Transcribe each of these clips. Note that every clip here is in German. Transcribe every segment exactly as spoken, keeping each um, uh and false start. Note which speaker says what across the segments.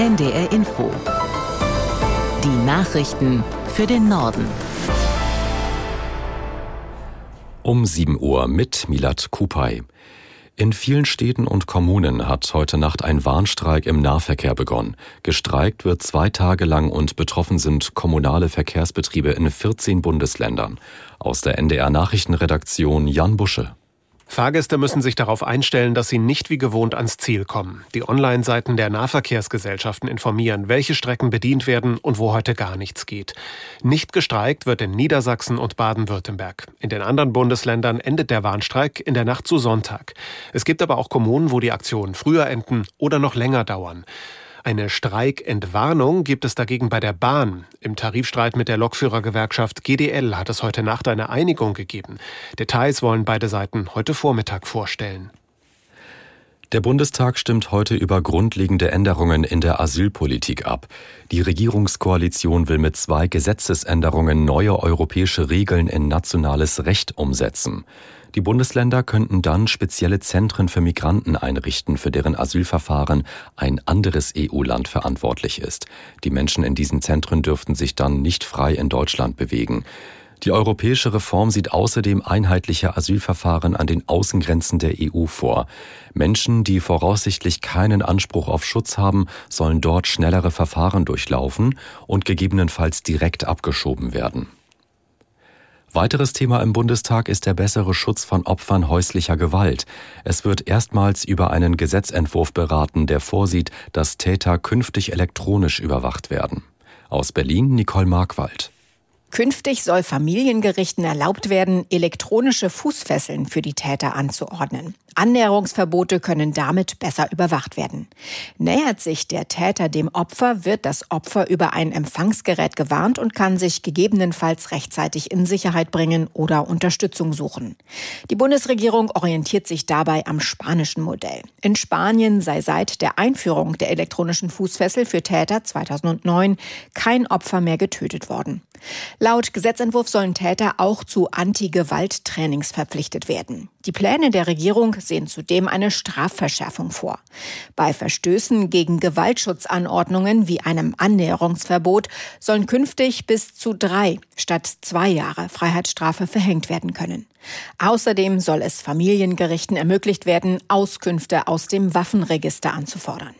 Speaker 1: N D R Info. Die Nachrichten für den Norden.
Speaker 2: Um sieben Uhr mit Milad Kupay. In vielen Städten und Kommunen hat heute Nacht ein Warnstreik im Nahverkehr begonnen. Gestreikt wird zwei Tage lang und betroffen sind kommunale Verkehrsbetriebe in vierzehn Bundesländern. Aus der N D R-Nachrichtenredaktion Jan Busche.
Speaker 3: Fahrgäste müssen sich darauf einstellen, dass sie nicht wie gewohnt ans Ziel kommen. Die Online-Seiten der Nahverkehrsgesellschaften informieren, welche Strecken bedient werden und wo heute gar nichts geht. Nicht gestreikt wird in Niedersachsen und Baden-Württemberg. In den anderen Bundesländern endet der Warnstreik in der Nacht zu Sonntag. Es gibt aber auch Kommunen, wo die Aktionen früher enden oder noch länger dauern. Eine Streikentwarnung gibt es dagegen bei der Bahn. Im Tarifstreit mit der Lokführergewerkschaft G D L hat es heute Nacht eine Einigung gegeben. Details wollen beide Seiten heute Vormittag vorstellen.
Speaker 2: Der Bundestag stimmt heute über grundlegende Änderungen in der Asylpolitik ab. Die Regierungskoalition will mit zwei Gesetzesänderungen neue europäische Regeln in nationales Recht umsetzen. Die Bundesländer könnten dann spezielle Zentren für Migranten einrichten, für deren Asylverfahren ein anderes E U-Land verantwortlich ist. Die Menschen in diesen Zentren dürften sich dann nicht frei in Deutschland bewegen. Die europäische Reform sieht außerdem einheitliche Asylverfahren an den Außengrenzen der E U vor. Menschen, die voraussichtlich keinen Anspruch auf Schutz haben, sollen dort schnellere Verfahren durchlaufen und gegebenenfalls direkt abgeschoben werden. Weiteres Thema im Bundestag ist der bessere Schutz von Opfern häuslicher Gewalt. Es wird erstmals über einen Gesetzentwurf beraten, der vorsieht, dass Täter künftig elektronisch überwacht werden. Aus Berlin Nicole Markwald.
Speaker 4: Künftig soll Familiengerichten erlaubt werden, elektronische Fußfesseln für die Täter anzuordnen. Annäherungsverbote können damit besser überwacht werden. Nähert sich der Täter dem Opfer, wird das Opfer über ein Empfangsgerät gewarnt und kann sich gegebenenfalls rechtzeitig in Sicherheit bringen oder Unterstützung suchen. Die Bundesregierung orientiert sich dabei am spanischen Modell. In Spanien sei seit der Einführung der elektronischen Fußfessel für Täter zweitausendneun kein Opfer mehr getötet worden. Laut Gesetzentwurf sollen Täter auch zu Anti-Gewalt-Trainings verpflichtet werden. Die Pläne der Regierung sehen zudem eine Strafverschärfung vor. Bei Verstößen gegen Gewaltschutzanordnungen wie einem Annäherungsverbot sollen künftig bis zu drei statt zwei Jahre Freiheitsstrafe verhängt werden können. Außerdem soll es Familiengerichten ermöglicht werden, Auskünfte aus dem Waffenregister anzufordern.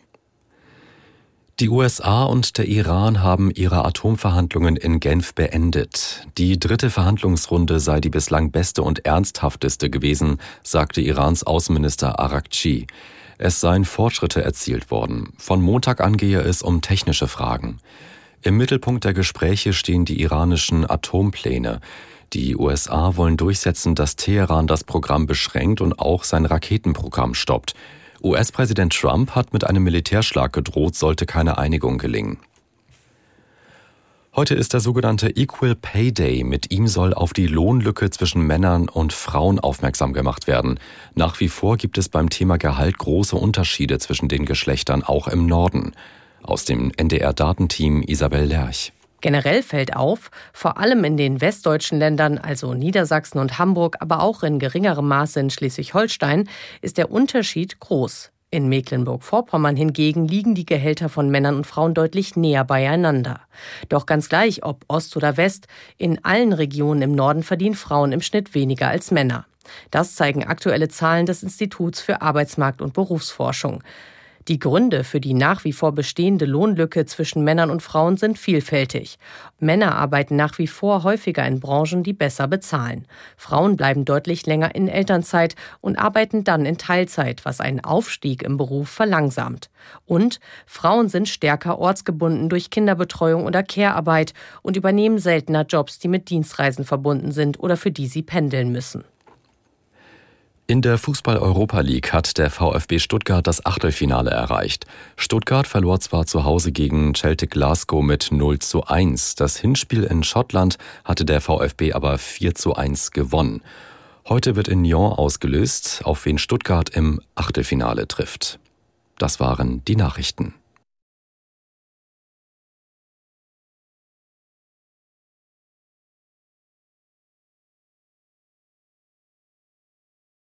Speaker 2: Die U S A und der Iran haben ihre Atomverhandlungen in Genf beendet. Die dritte Verhandlungsrunde sei die bislang beste und ernsthafteste gewesen, sagte Irans Außenminister Araghchi. Es seien Fortschritte erzielt worden. Von Montag an gehe es um technische Fragen. Im Mittelpunkt der Gespräche stehen die iranischen Atompläne. Die U S A wollen durchsetzen, dass Teheran das Programm beschränkt und auch sein Raketenprogramm stoppt. U S-Präsident Trump hat mit einem Militärschlag gedroht, sollte keine Einigung gelingen. Heute ist der sogenannte Equal Pay Day. Mit ihm soll auf die Lohnlücke zwischen Männern und Frauen aufmerksam gemacht werden. Nach wie vor gibt es beim Thema Gehalt große Unterschiede zwischen den Geschlechtern, auch im Norden. Aus dem N D R-Datenteam Isabel Lerch.
Speaker 5: Generell fällt auf, vor allem in den westdeutschen Ländern, also Niedersachsen und Hamburg, aber auch in geringerem Maße in Schleswig-Holstein, ist der Unterschied groß. In Mecklenburg-Vorpommern hingegen liegen die Gehälter von Männern und Frauen deutlich näher beieinander. Doch ganz gleich, ob Ost oder West, in allen Regionen im Norden verdienen Frauen im Schnitt weniger als Männer. Das zeigen aktuelle Zahlen des Instituts für Arbeitsmarkt- und Berufsforschung. Die Gründe für die nach wie vor bestehende Lohnlücke zwischen Männern und Frauen sind vielfältig. Männer arbeiten nach wie vor häufiger in Branchen, die besser bezahlen. Frauen bleiben deutlich länger in Elternzeit und arbeiten dann in Teilzeit, was einen Aufstieg im Beruf verlangsamt. Und Frauen sind stärker ortsgebunden durch Kinderbetreuung oder Care-Arbeit und übernehmen seltener Jobs, die mit Dienstreisen verbunden sind oder für die sie pendeln müssen.
Speaker 2: In der Fußball-Europa League hat der VfB Stuttgart das Achtelfinale erreicht. Stuttgart verlor zwar zu Hause gegen Celtic Glasgow mit null zu eins. Das Hinspiel in Schottland hatte der VfB aber vier zu eins gewonnen. Heute wird in Nyon ausgelöst, auf wen Stuttgart im Achtelfinale trifft. Das waren die Nachrichten.